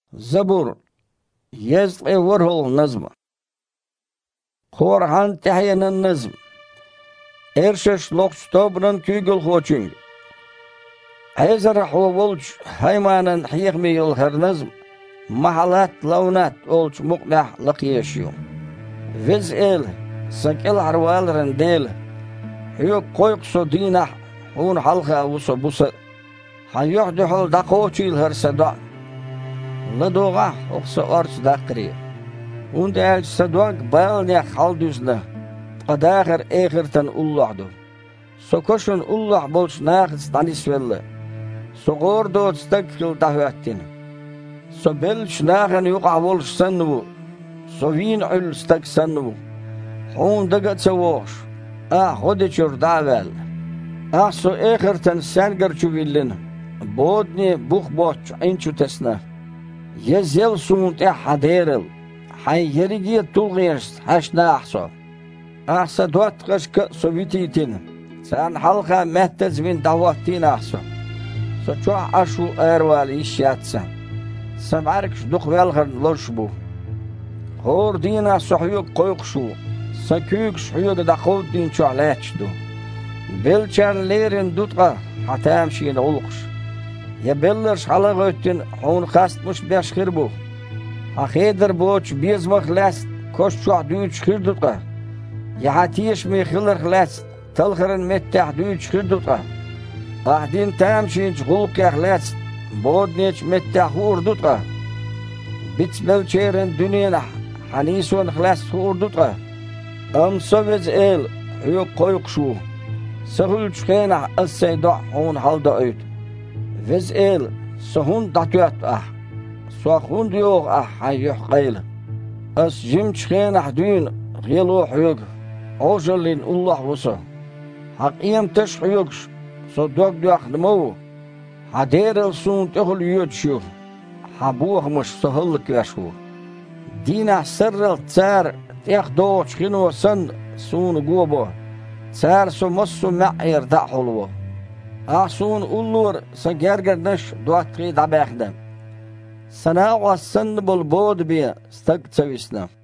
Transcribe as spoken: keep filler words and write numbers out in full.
زبور يزقي ورهل النظم خورهان تحين النظم إرشش لوكش توبرن كيغل خوچنگ عزر حوولش هيمانا حيغمي الهر نظم محلات لونات أولش مقنح لقيشيو وز إل سكيل عروال رنديل هيو قويق سو دينح هون حلقة وسو بوسا حيوحدو حول دقوشي الهر صدا لدوغا اقسو أرش داقري هون داعش صدوك بالنيا خالدوزنا قداخر اخرتن اللوحدو سو كشن اللوح بولش ناخص دانيس ولا سو غوردو تستقل دهواتين سو بلش ناخن يقع بولش سنو سو وين عل استق سنو هون دقت سووش اه خودي چور داوال اه سو اخرتن سنگر چو ويلن بودني بوخ بوچ انچو تسنا يزيل سونت حديرل حي يريجي تلغيشت حشنا احسو احسا دوات قشك سوفيتيتين سان حلقة مهتز من دعواتين احسو سو چوح اشو ايروال ايشياتسا سمعركش دوخ والغن لرشبو هور دينا سحيوك قويقشو سكيوكش حيوك دقود دين چوح لاتشدو بلچر ليرن دوتقا حتامشين غلقش يبلرش حلقة اتن حون خاست مش بيش خيربو حخيدر بوچ بيزمخ لاست كوش چوح دوچ خير دوتقا يحاتيش مي خلر خلاص تلخرن متح دوچ خير دوتقا اهدين تامشينش غلق يخلاص بودنيش متح خور دوتقا بيتس بلچيرن دنيا حنيسون خلاص خور دوتقا ام سوز ايل هيو قويق شو سهل شخينح السيدع هون حالدا ايد وز ايل سهون داتوات اح سواخون ديوغ اح حيوح قيل اس جيم شخينح دين غيلو حيوك اوجلين الله وصا حقيم تش حيوكش سو دوك دوخ نمو حدير السون تخل يوتشو حبوه مش سهل كيشو دينا سر التسار تيخ دوش خينو سن سون قوبو تسار سو مصو معير دا حلوه احسون اولور سجرگر نش دوات قيد عباخدم سناو السن بالبود بيه استقتسو اسلام